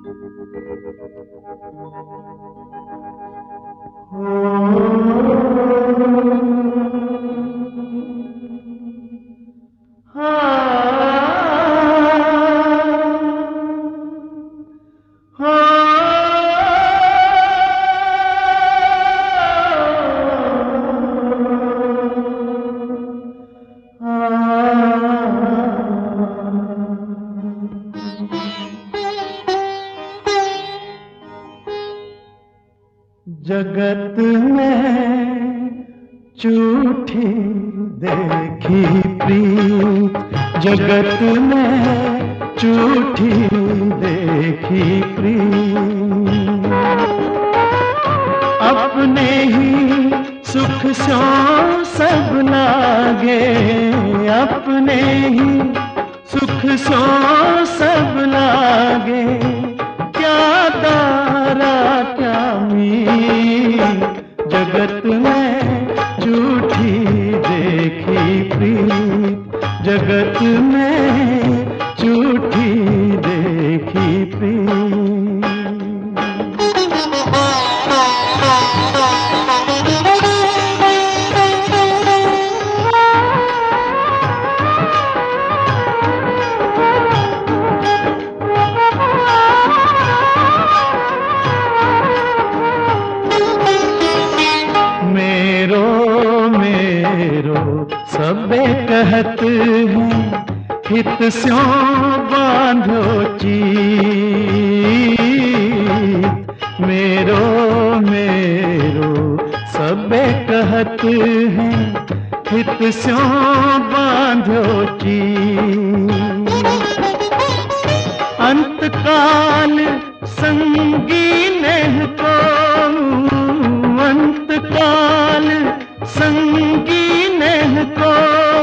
जगत में झूठी देखी प्रीत, जगत में झूठी देखी प्रीत, अपने ही सुख सो सब लागे, अपने ही सुख सो सब लागे, क्या तारा क्या मीत, जगत में झूठी देखी प्रीत, जगत में झूठी देखी प्रीत। सबे कहत हैं हित स्यों बांधो चीत, मेरो मेरो सबे कहत हैं हित स्यों बांधो चीत, अंतकाल संगी नेह को, अंतकाल संगी नेह को,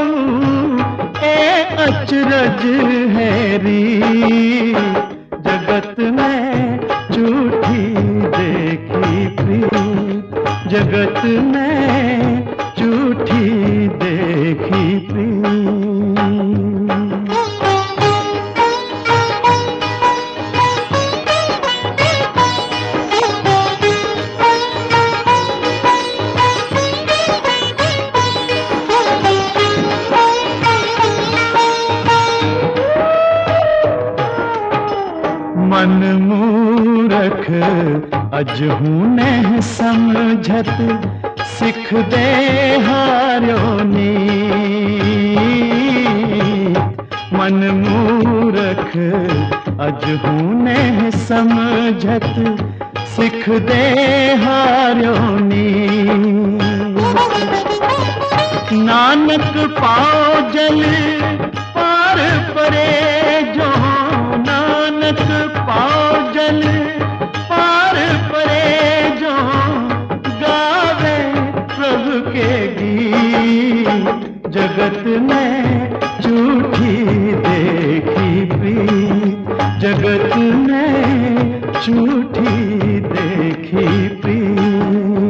ए अचरज है री, जगत में झूठी देखी प्रीत, जगत में झूठी देखी प्रीत। मन मूरख अजहू नहीं समझत, सिख दे हार्यो नीत, मन मूरख अजहू नहीं समझत, सिख दे हार्यो नीत, नानक पाओ जल पार परे जो, नानक पाओ जल पार परे जो, गावे प्रभु के गीत, जगत में झूठी देखी प्रीत, जगत में झूठी देखी प्रीत,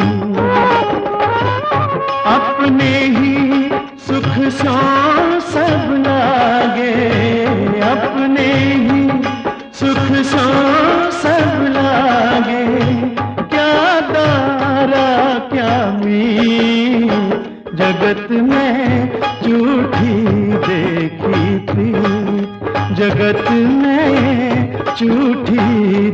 अपने ही सुख सो सब लागे, अपने ही सुख सो सब लागे, क्या तारा क्या मीत, जगत में झूठी देखी प्रीत, जगत में झूठी